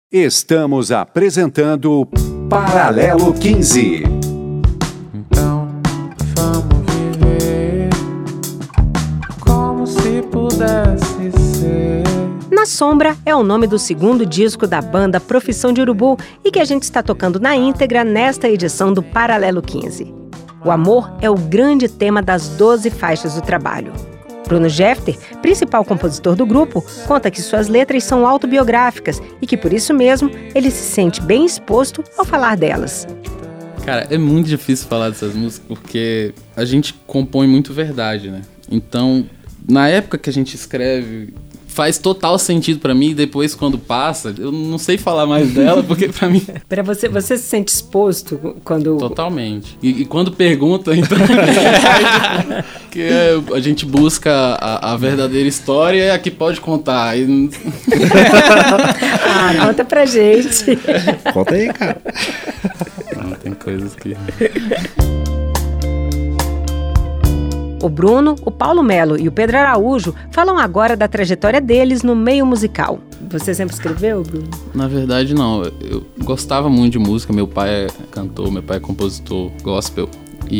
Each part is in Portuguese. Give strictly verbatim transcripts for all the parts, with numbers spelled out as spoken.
Estamos apresentando Paralelo quinze. Então, vamos viver como se pudesse ser. Na Sombra é o nome do segundo disco da banda Profissão de Urubu e que a gente está tocando na íntegra nesta edição do Paralelo quinze. O amor é o grande tema das doze faixas do trabalho. Bruno Jefter, principal compositor do grupo, conta que suas letras são autobiográficas e que, por isso mesmo, ele se sente bem exposto ao falar delas. Cara, é muito difícil falar dessas músicas porque a gente compõe muito verdade, né? Então, na época que a gente escreve, faz total sentido pra mim, e depois quando passa, eu não sei falar mais dela, porque pra mim... Pra você, você se sente exposto quando... Totalmente. E, e quando pergunta, então... que é, a gente busca a, a verdadeira história e a que pode contar. E... ah, conta pra gente. Conta aí, cara. Não, tem coisas que... O Bruno, o Paulo Melo e o Pedro Araújo falam agora da trajetória deles no meio musical. Você sempre escreveu, Bruno? Na verdade, não. Eu gostava muito de música. Meu pai é cantor, meu pai é compositor gospel.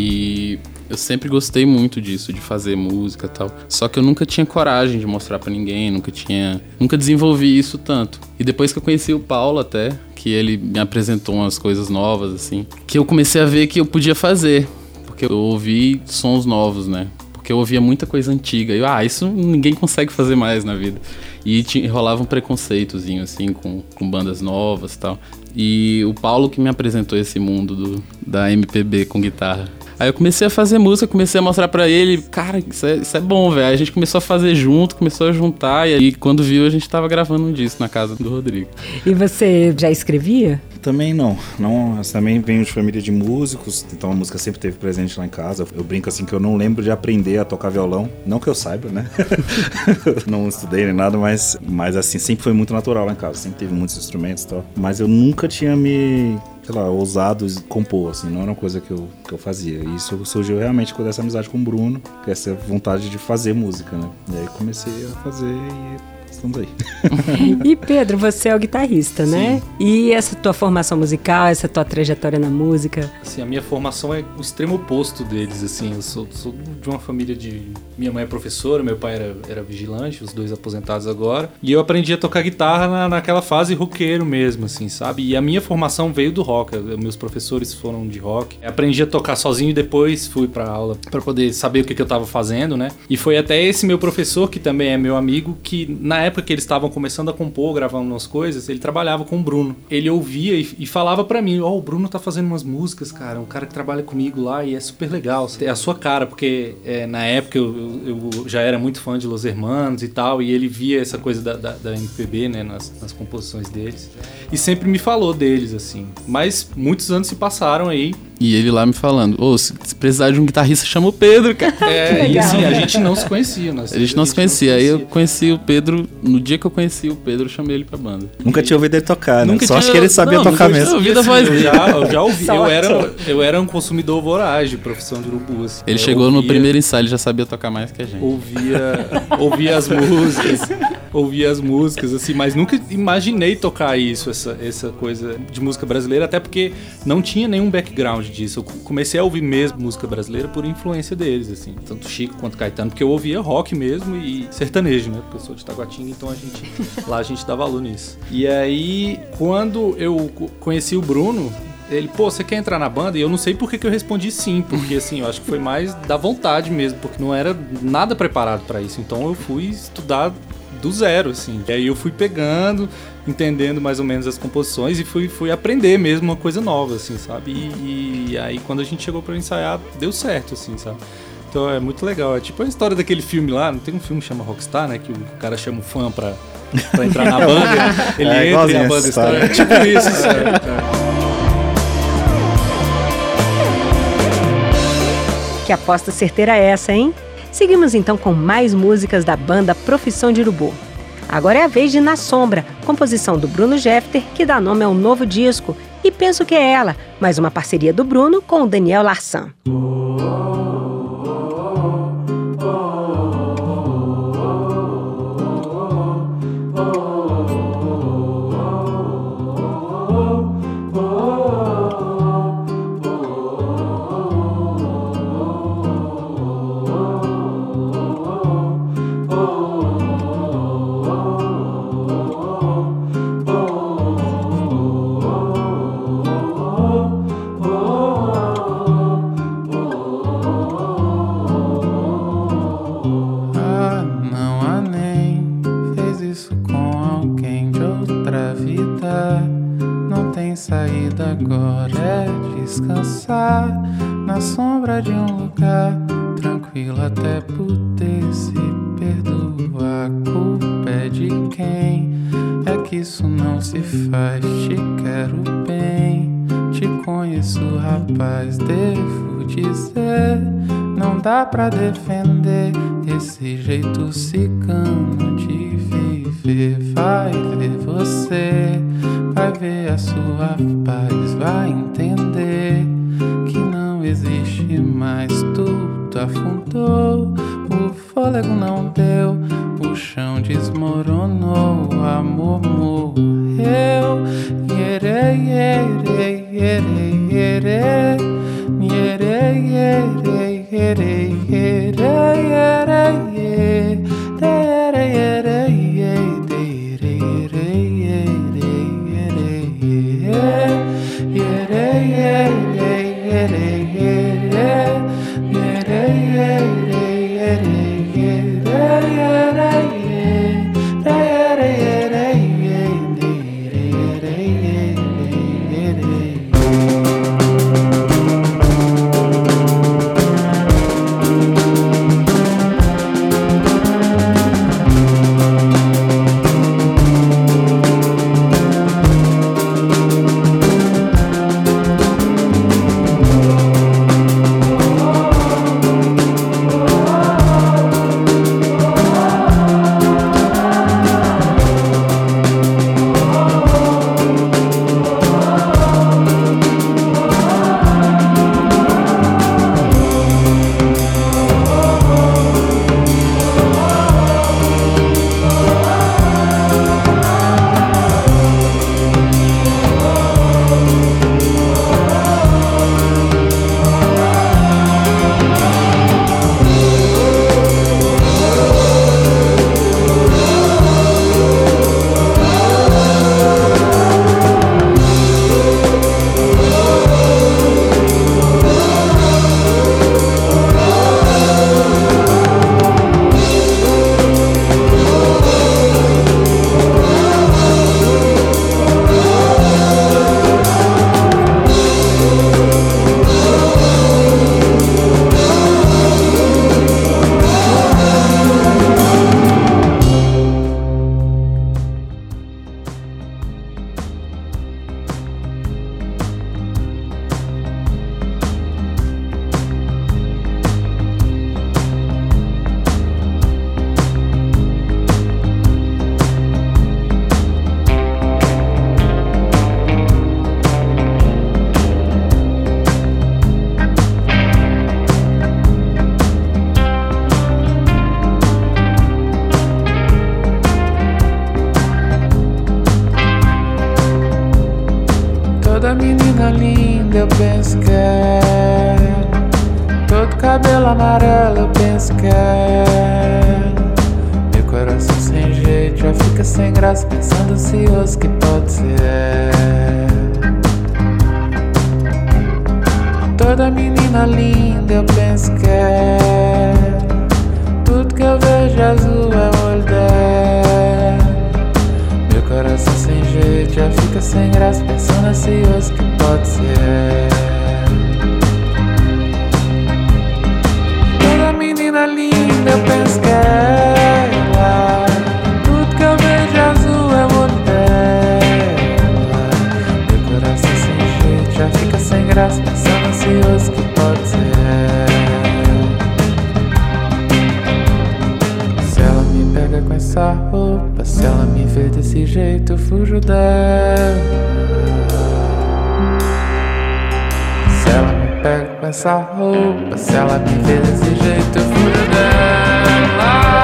E eu sempre gostei muito disso, de fazer música e tal. Só que eu nunca tinha coragem de mostrar pra ninguém, nunca tinha... Nunca desenvolvi isso tanto. E depois que eu conheci o Paulo até, que ele me apresentou umas coisas novas, assim, que eu comecei a ver que eu podia fazer. Porque eu ouvi sons novos, né? Porque eu ouvia muita coisa antiga. E eu, ah, isso ninguém consegue fazer mais na vida. E tinha, rolava um preconceitozinho, assim, com, com bandas novas e tal. E o Paulo que me apresentou esse mundo do, da M P B com guitarra. Aí eu comecei a fazer música, comecei a mostrar pra ele, cara, isso é, isso é bom, velho. Aí a gente começou a fazer junto, começou a juntar, e aí quando viu a gente tava gravando um disco na casa do Rodrigo. E você já escrevia? Também não, não, eu também venho de família de músicos, então a música sempre esteve presente lá em casa. Eu brinco assim que eu não lembro de aprender a tocar violão, não que eu saiba, né? Não estudei nem nada, mas, mas assim, sempre foi muito natural lá em casa, sempre teve muitos instrumentos e tal. Mas eu nunca tinha me... sei lá, ousado compor, assim, não era uma coisa que eu, que eu fazia. E isso surgiu realmente com essa amizade com o Bruno, com essa vontade de fazer música, né? E aí comecei a fazer e estamos aí. E Pedro, você é o guitarrista, né? Sim. E essa tua formação musical, essa tua trajetória na música? Assim, a minha formação é o extremo oposto deles, assim, eu sou, sou de uma família de... Minha mãe é professora, meu pai era, era vigilante, os dois aposentados agora, e eu aprendi a tocar guitarra na, naquela fase roqueiro mesmo, assim, sabe? E a minha formação veio do rock, meus professores foram de rock, aprendi a tocar sozinho e depois fui pra aula pra poder saber o que, que eu tava fazendo, né? E foi até esse meu professor, que também é meu amigo, que na época que eles estavam começando a compor, gravando umas coisas, ele trabalhava com o Bruno. Ele ouvia e, e falava pra mim, ó, oh, o Bruno tá fazendo umas músicas, cara, um cara que trabalha comigo lá e é super legal, é a sua cara, porque é, na época eu, eu, eu já era muito fã de Los Hermanos e tal, e ele via essa coisa da, da, da M P B, né, nas, nas composições deles, e sempre me falou deles, assim. Mas muitos anos se passaram aí. E ele lá me falando, ô, oh, se precisar de um guitarrista, chama o Pedro, cara. É, e assim, a gente não se conhecia. Nós, a gente não a gente se conhecia. Aí eu conheci o Pedro, no dia que eu conheci o Pedro, eu chamei ele pra banda. Nunca e... tinha ouvido ele tocar, né? Nunca Só tinha... acho que ele sabia não, tocar mesmo. Ouvido a voz dele. Eu já, eu já ouvi, eu era, eu era um consumidor voraz de Profissão de Urubu. Assim. Ele eu chegou ouvia, no primeiro ensaio, ele já sabia tocar mais que a gente. Ouvia, ouvia as músicas, ouvia as músicas, assim, mas nunca imaginei tocar isso, essa, essa coisa de música brasileira, até porque não tinha nenhum background disso. Eu comecei a ouvir mesmo música brasileira por influência deles, assim, tanto Chico quanto Caetano, porque eu ouvia rock mesmo e sertanejo, né, porque eu sou de Taguatinga, então a gente, lá a gente dá valor nisso. E aí, quando eu conheci o Bruno, ele, pô, você quer entrar na banda? E eu não sei por que, que eu respondi sim, porque assim, eu acho que foi mais da vontade mesmo, porque não era nada preparado pra isso, então eu fui estudar do zero, assim. E aí eu fui pegando, entendendo mais ou menos as composições e fui, fui aprender mesmo uma coisa nova, assim, sabe? E, e aí quando a gente chegou pra ensaiar, deu certo, assim, sabe? Então é muito legal. É tipo a história daquele filme lá, não tem um filme que chama Rockstar, né? Que o cara chama um fã pra, pra entrar na banda, ele é, entra e a banda está... É tipo isso, sabe? Que aposta certeira é essa, hein? Seguimos então com mais músicas da banda Profissão de Urubu. Agora é a vez de Na Sombra, composição do Bruno Jefter, que dá nome ao novo disco. E penso que é ela, mais uma parceria do Bruno com o Daniel Larsan. vida não tem saída agora, é descansar na sombra de um lugar tranquilo até poder se perdoar. A culpa é de quem? É que isso não se faz. Te quero bem, te conheço, rapaz. Devo dizer, não dá pra defender esse jeito cigano de viver. Vai ver você, vai ver a sua paz, vai entender que não existe mais. Tudo afundou, o fôlego não deu, o chão desmoronou, o amor morreu. Yere, yere, yere, yere, yere, yere, yere, yere, yere, Toda menina linda eu penso que é, todo cabelo amarelo eu penso que é. Meu coração sem jeito já fica sem graça, pensando ansioso que pode ser. Toda menina linda eu penso que é, tudo que eu vejo azul é o olho dela. Meu coração sem jeito já fica sem graça, pensando ansioso que pode ser. Toda menina linda eu penso que é ela, tudo que eu vejo azul é o olho dela. Meu coração sem jeito já fica sem graça, pensando ansioso que pode ser. Se ela me pega com essa roupa, se ela me vê desse jeito, eu fujo dela. Se ela me pega com essa roupa, se ela me vê desse jeito, eu fujo dela.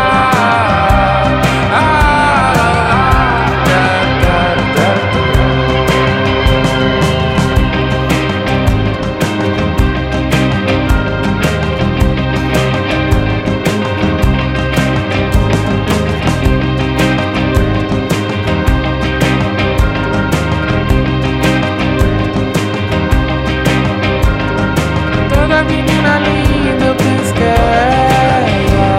Menina linda, eu penso que é ela,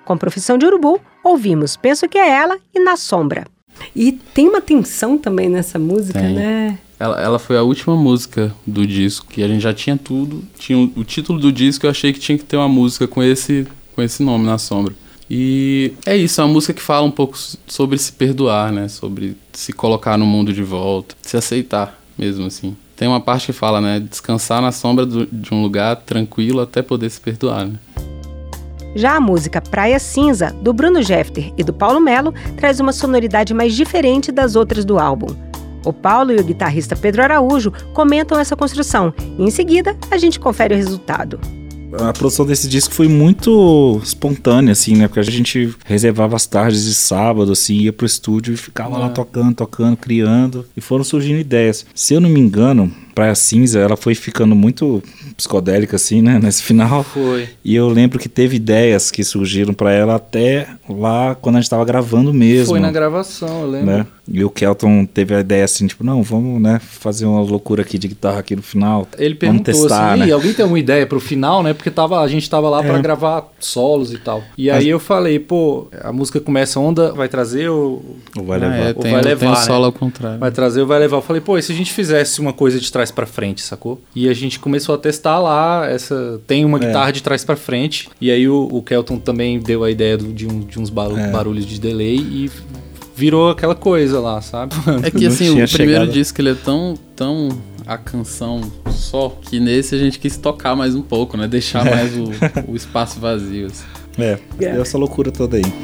Com Profissão de Urubu, ouvimos Penso Que É Ela e Na Sombra. E tem uma tensão também nessa música, Tem. né? Ela, ela foi a última música do disco, que a gente já tinha tudo. Tinha o, o título do disco, eu achei que tinha que ter uma música com esse, com esse nome, Na Sombra. E é isso, é uma música que fala um pouco sobre se perdoar, né? Sobre se colocar no mundo de volta, se aceitar mesmo, assim. Tem uma parte que fala, né? Descansar na sombra do, de um lugar tranquilo até poder se perdoar, né? Já a música Praia Cinza, do Bruno Jefter e do Paulo Melo, traz uma sonoridade mais diferente das outras do álbum. O Paulo e o guitarrista Pedro Araújo comentam essa construção e, em seguida, a gente confere o resultado. A produção desse disco foi muito espontânea, assim, né? Porque a gente reservava as tardes de sábado, assim, ia pro estúdio e ficava é. lá tocando, tocando, criando. E foram surgindo ideias. Se eu não me engano, Praia Cinza, ela foi ficando muito psicodélica, assim, né? Nesse final. Foi. E eu lembro que teve ideias que surgiram pra ela até lá quando a gente tava gravando mesmo. Foi na gravação, eu lembro. Né? E o Kelton teve a ideia assim, tipo, não, vamos, né, fazer uma loucura aqui de guitarra aqui no final. Ele perguntou testar, assim, né? alguém tem alguma ideia pro final, né? Porque tava, a gente tava lá é. pra gravar solos e tal. E Mas... aí eu falei, pô, a música começa onda, vai trazer ou... Ou vai levar. Ah, é, ou tem, vai levar, tem o né? solo ao contrário. Vai trazer ou vai levar. Eu falei, pô, e se a gente fizesse uma coisa de trás pra frente, sacou? E a gente começou a testar lá, essa tem uma é. guitarra de trás pra frente. E aí o, o Kelton também deu a ideia do, de, um, de uns barulhos, é. barulhos de delay e... virou aquela coisa lá, sabe? É que assim, o primeiro chegado. disco ele é tão, tão a canção só, que nesse a gente quis tocar mais um pouco, né? Deixar mais o, o espaço vazio. Assim. É, deu essa loucura toda aí.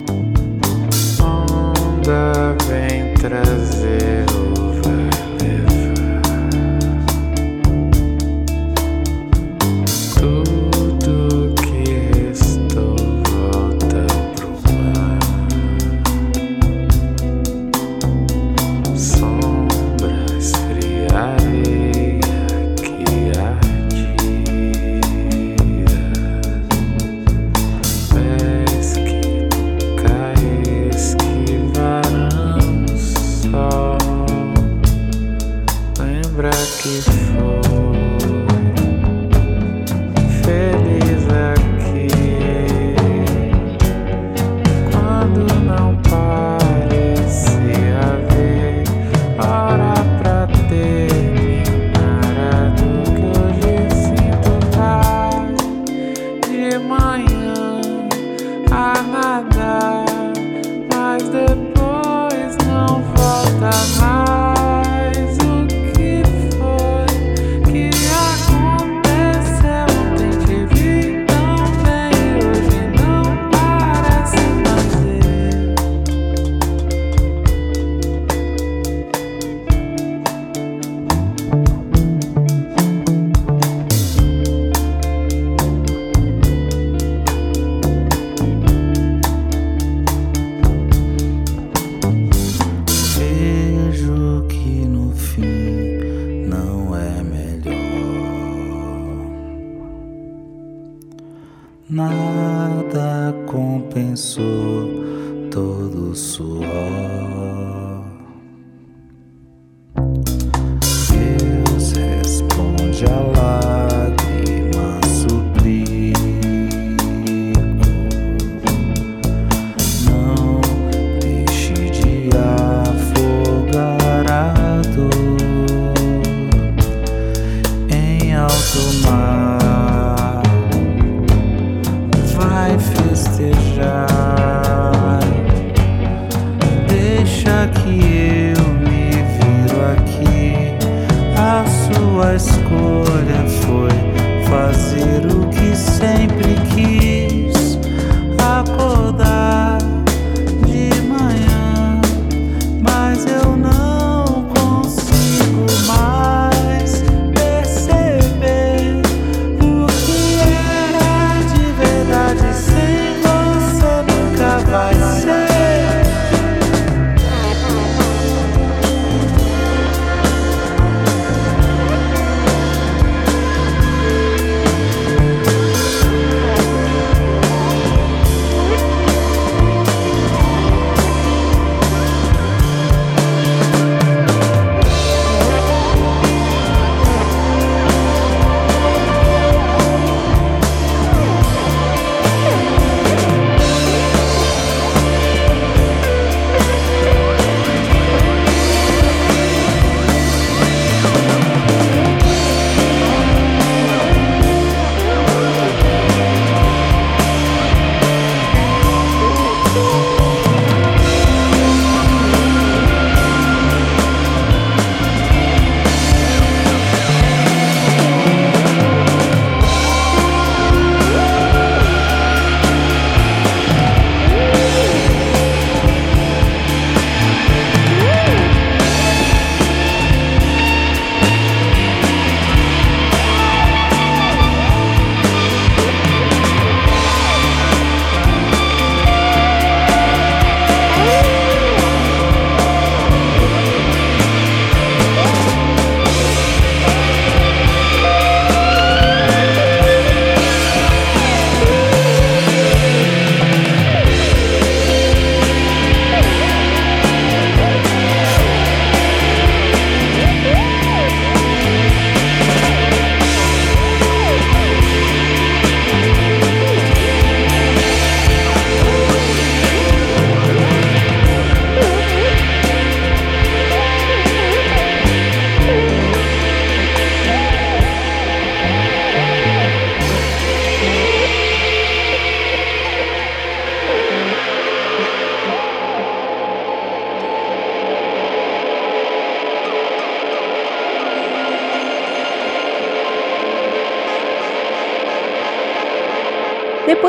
Onda vem trazer ou vai levar tudo que restou volta pro mar. Sombras, fria areia que ardira, pés que nunca esquivaram o sol. Lembra que foi feliz aqui quando não parecia haver hora pra terminar do que hoje sinto. Vai de manhã a nadar, mas depois não volta mais. O que foi que aconteceu? Ontem te vi tão bem, hoje não parece mais eu. Vejo que no fim não é melhor. Nada compensou todo o suor. Deus responde a lágrima, suplico. Não deixe de afogar a dor em alto mar. Vai festejar. Deixa que eu me viro aqui. A sua escolha foi fazer o que sempre quis. Acordar de manhã, mas eu não consigo mais perceber o que era de verdade sem você no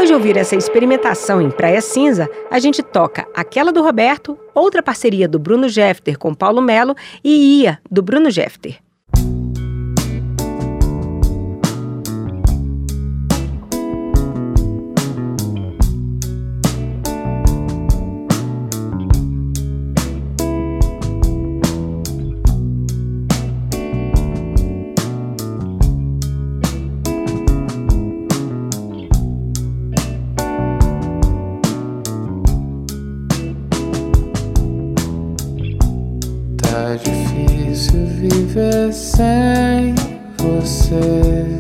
Depois de ouvir essa experimentação em Praia Cinza, a gente toca aquela do Roberto, outra parceria do Bruno Jefter com Paulo Melo e Ia, do Bruno Jefter. Tá difícil viver sem você.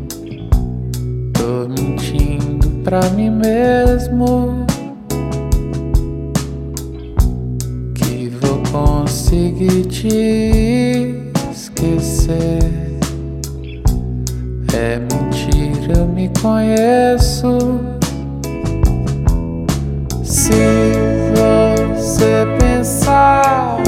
Tô mentindo pra mim mesmo que vou conseguir te esquecer. É mentira, eu me conheço. Se você pensar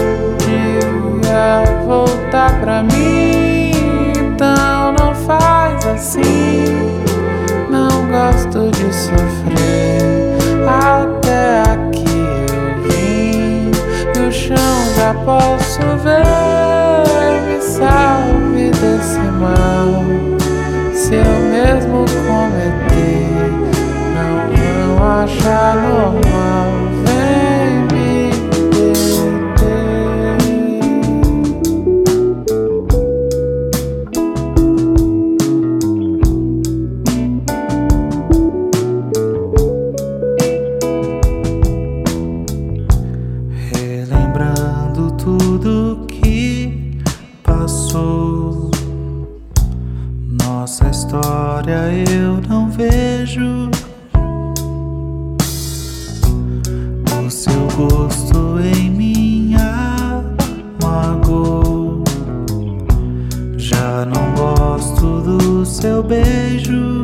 voltar pra mim, então não faz assim. Não gosto de sofrer. Até aqui eu vim e o chão já posso ver. Me salve desse mal. Se eu mesmo cometer, não vão achar normal. Vem me nossa história eu não vejo o seu gosto em minha magoa. Já não gosto do seu beijo.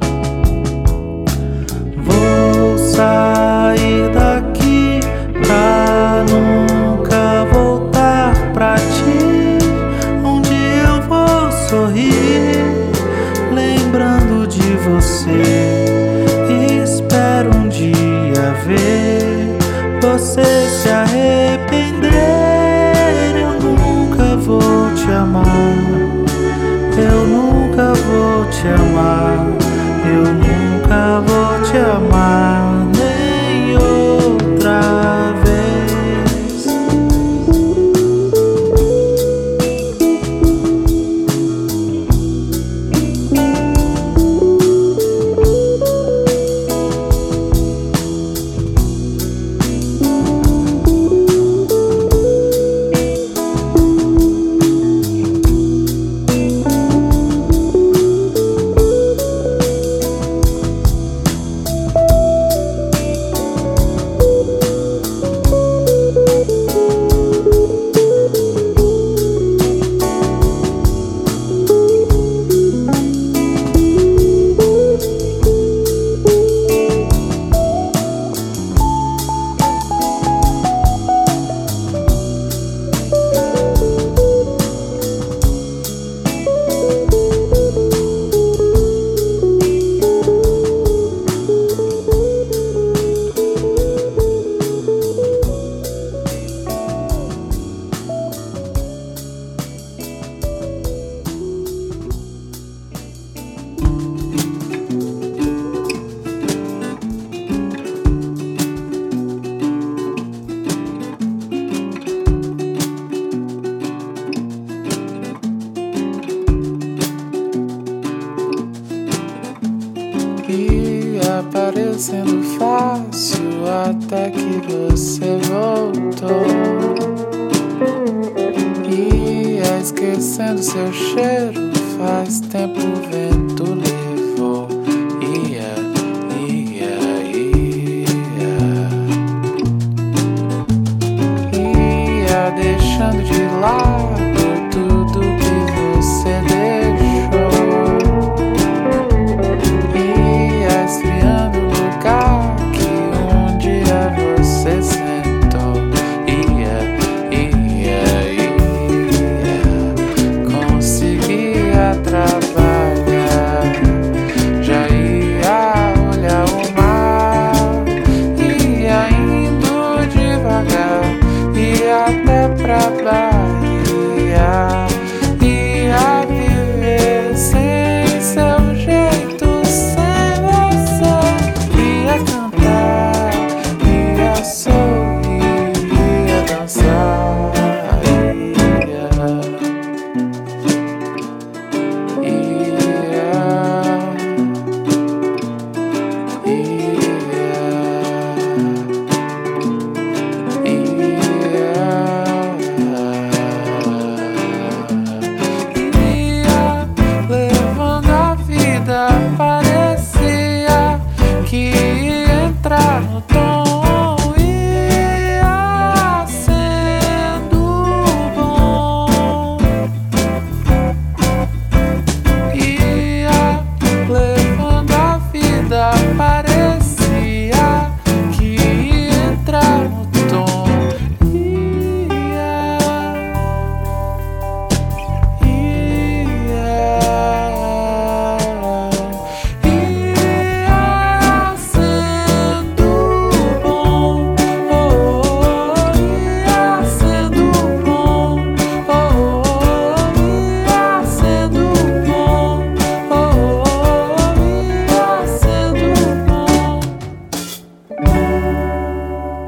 Vou sair daqui pra nunca voltar pra ti, onde eu vou sorrir lembrando de você. Espero um dia ver você se arrepender. Eu nunca vou te amar, eu nunca vou te amar, eu nunca vou te amar nem outra vez. Parecendo fácil até que você voltou. Ia esquecendo seu cheiro, faz tempo o vento levou. Ia, ia, ia. Ia deixando de lado tudo que você deixou. Ia esfriando o lugar que um dia você sentou. Ia, ia, ia. Conseguia trabalhar.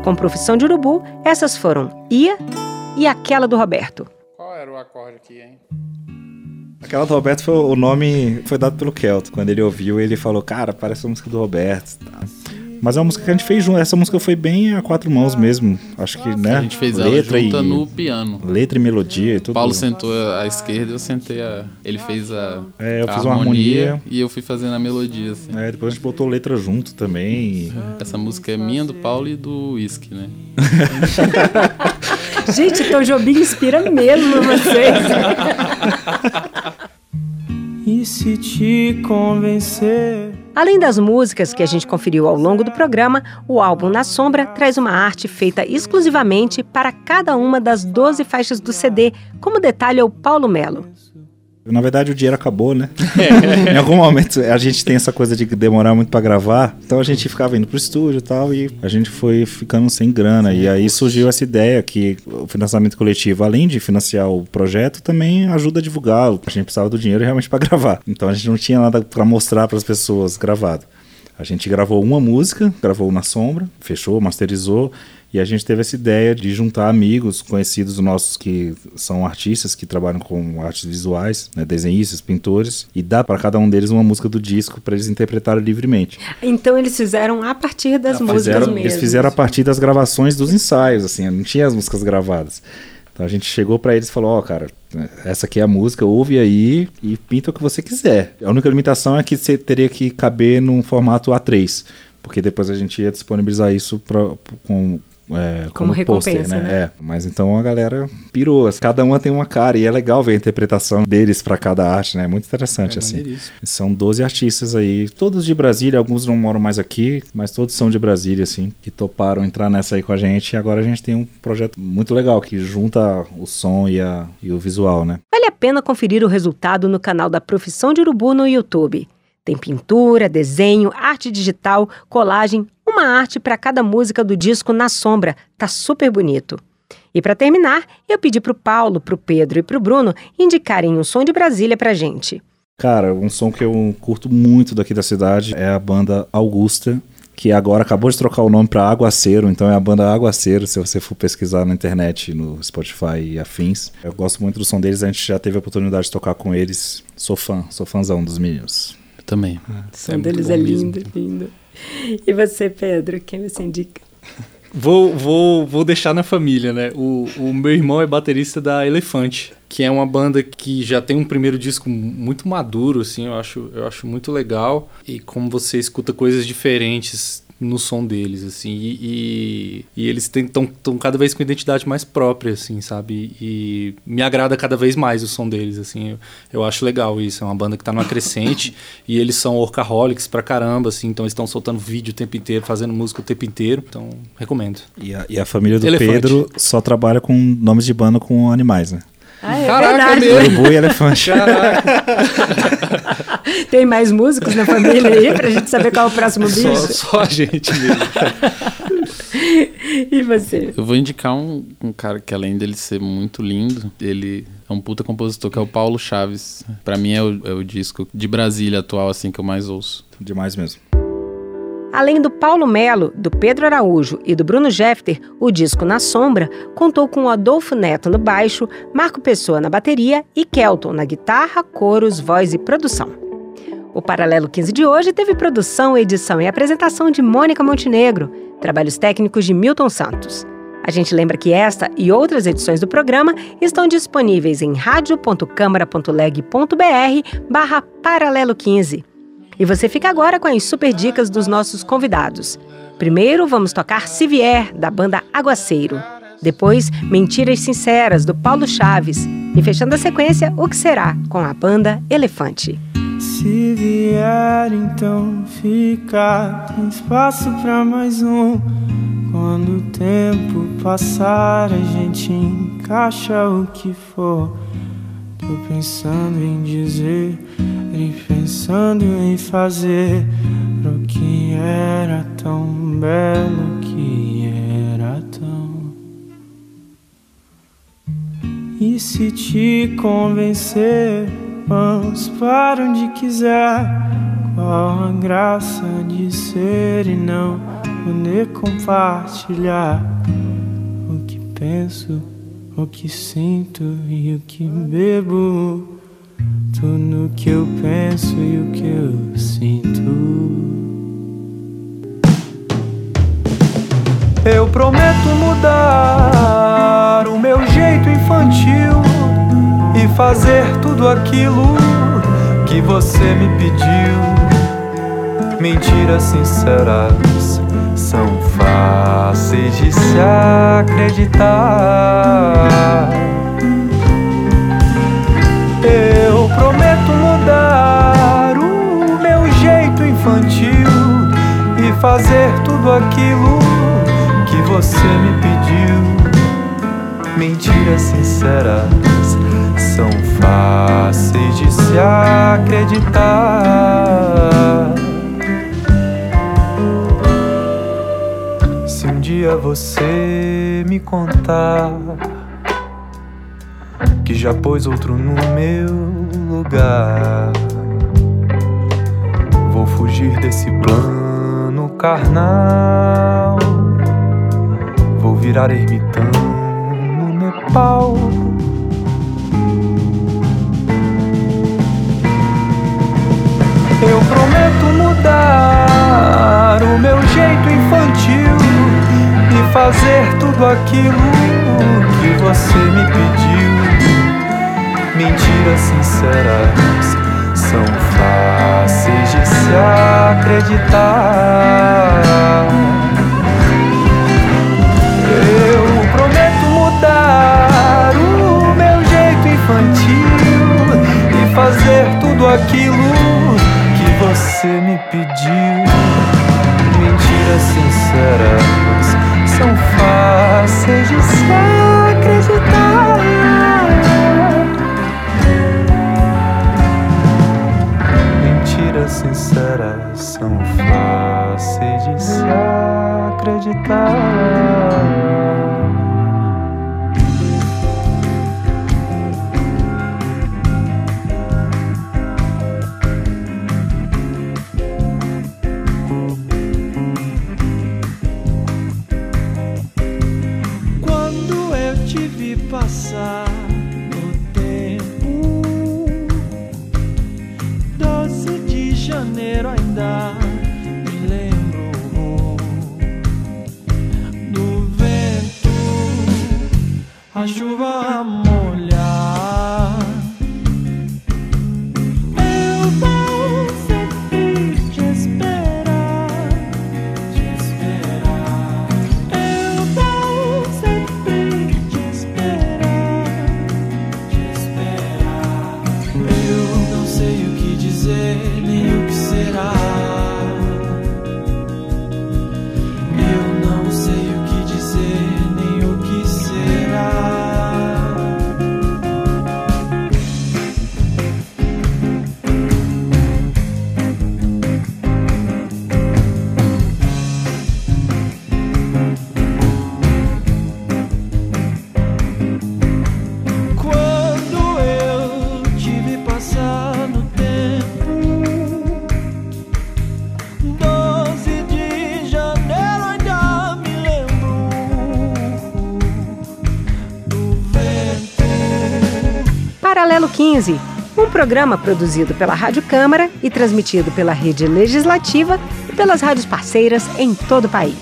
Com Profissão de Urubu, essas foram Ia e aquela do Roberto. Qual era o acorde aqui, hein? Aquela do Roberto, foi, o nome foi dado pelo Kelton. Quando ele ouviu, ele falou, cara, parece a música do Roberto. Mas é uma música que a gente fez junto. Essa música foi bem a quatro mãos mesmo. Acho que, né? A gente fez letra ela junta e, no piano. Letra e melodia e tudo. O Paulo sentou à esquerda, eu sentei a... Ele fez a, é, eu a fiz harmonia, uma harmonia e eu fui fazendo a melodia, assim. É, depois a gente botou letra junto também. E... Essa música é minha, do Paulo e do Whisky, né? Gente, Tom Jobim inspira mesmo vocês. E se te convencer... Além das músicas que a gente conferiu ao longo do programa, o álbum Na Sombra traz uma arte feita exclusivamente para cada uma das doze faixas do C D, como detalha o Paulo Melo. Na verdade, o dinheiro acabou, né? Em algum momento, a gente tem essa coisa de demorar muito pra gravar, então a gente ficava indo pro estúdio e tal, e a gente foi ficando sem grana. Sim, e aí surgiu essa ideia que o financiamento coletivo, além de financiar o projeto, também ajuda a divulgar. A gente precisava do dinheiro realmente pra gravar. Então a gente não tinha nada pra mostrar pras pessoas gravado. A gente gravou uma música, gravou Na Sombra, fechou, masterizou, e a gente teve essa ideia de juntar amigos, conhecidos nossos que são artistas, que trabalham com artes visuais, né, desenhistas, pintores, e dar para cada um deles uma música do disco para eles interpretarem livremente. Então eles fizeram a partir das eles músicas fizeram, mesmo. Eles fizeram a partir das gravações dos ensaios, assim, não tinha as músicas gravadas. Então a gente chegou pra eles e falou, ó, oh, cara, essa aqui é a música, ouve aí e pinta o que você quiser. A única limitação é que você teria que caber num formato A três, porque depois a gente ia disponibilizar isso pra, com... É, como, como recompensa, pôster, né? né? É, mas então a galera pirou. Cada uma tem uma cara e é legal ver a interpretação deles pra cada arte, né? É muito interessante, é assim. São doze artistas aí, todos de Brasília, alguns não moram mais aqui, mas todos são de Brasília, assim, que toparam entrar nessa aí com a gente. E agora a gente tem um projeto muito legal que junta o som e, a, e o visual, né? Vale a pena conferir o resultado no canal da Profissão de Urubu no YouTube. Tem pintura, desenho, arte digital, colagem, uma arte para cada música do disco Na Sombra. Tá super bonito. E para terminar, eu pedi pro Paulo, pro Pedro e pro Bruno indicarem um som de Brasília pra gente. Cara, um som que eu curto muito daqui da cidade é a banda Augusta, que agora acabou de trocar o nome para Aguaceiro, então é a banda Aguaceiro, se você for pesquisar na internet, no Spotify e afins. Eu gosto muito do som deles, a gente já teve a oportunidade de tocar com eles. Sou fã, sou fãzão dos meninos. Também. O som é deles é lindo, mesmo. lindo. E você, Pedro, quem você indica? Vou, vou, vou deixar na família, né? O, o meu irmão é baterista da Elefante, que é uma banda que já tem um primeiro disco muito maduro, assim, eu acho, eu acho muito legal. E como você escuta coisas diferentes no som deles, assim, e, e, e eles estão cada vez com identidade mais própria, assim, sabe, e, e me agrada cada vez mais o som deles, assim, eu, eu acho legal isso, é uma banda que tá numa crescente, e eles são workaholics pra caramba, assim, então eles estão soltando vídeo o tempo inteiro, fazendo música o tempo inteiro, então, recomendo. E a, e a família do Elefante. Pedro só trabalha com nomes de banda com animais, né? Ah, é Caraca, verdade. mesmo. Urubu e Elefante. Caraca. Tem mais músicos na família aí pra gente saber qual é o próximo bicho? Só, só a gente mesmo. E você? Eu vou indicar um, um cara que, além dele ser muito lindo, ele é um puta compositor, que é o Paulo Chaves. Pra mim é o, é o disco de Brasília atual, assim, que eu mais ouço. Demais mesmo. Além do Paulo Melo, do Pedro Araújo e do Bruno Jefter, o disco Na Sombra contou com o Adolfo Neto no baixo, Marco Pessoa na bateria e Kelton na guitarra, coros, voz e produção. O Paralelo quinze de hoje teve produção, edição e apresentação de Mônica Montenegro, trabalhos técnicos de Milton Santos. A gente lembra que esta e outras edições do programa estão disponíveis em radio ponto câmara ponto leg ponto br barra paralelo quinze. E você fica agora com as super dicas dos nossos convidados. Primeiro, vamos tocar Se Vier, da banda Aguaceiro. Depois, Mentiras Sinceras, do Paulo Chaves. E fechando a sequência, O Que Será, com a banda Elefante. Se vier, então fica, tem espaço pra mais um. Quando o tempo passar, a gente encaixa o que for. Tô pensando em dizer e pensando em fazer pro que era tão belo, que era tão. E se te convencer, vamos para onde quiser. Qual a graça de ser e não poder compartilhar o que penso, o que sinto e o que bebo. Tudo que eu penso e o que eu sinto. Eu prometo mudar o meu jeito infantil e fazer tudo aquilo que você me pediu. Mentiras sinceras são fáceis de se acreditar. Eu prometo mudar o meu jeito infantil e fazer tudo aquilo que você me pediu. Mentiras sinceras são fáceis de se acreditar. Se um dia você me contar que já pôs outro no meu lugar, vou fugir desse plano carnal. Vou virar ermitão no Nepal. Eu prometo mudar o meu jeito infantil e fazer tudo aquilo que você me pediu. Mentiras sinceras são fáceis de se acreditar. Eu prometo mudar o meu jeito infantil e fazer tudo aquilo que você me pediu. Mentiras sinceras são fáceis de se acreditar. Mentiras sinceras são fáceis de se acreditar. Passar o tempo, doze de janeiro ainda me lembro do vento, a chuva a molhar. Eu vou sempre te esperar, te esperar. Eu vou sempre te esperar. Eu não sei o que dizer, nem o que será. Eu não sei o que dizer, nem o que será. Quando eu te vi passar no tempo, doze de janeiro ainda me lembro do vento. Paralelo quinze, um programa produzido pela Rádio Câmara e transmitido pela Rede Legislativa e pelas rádios parceiras em todo o país.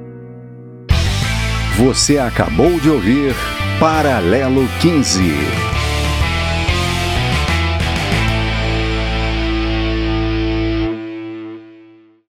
Você acabou de ouvir Paralelo quinze.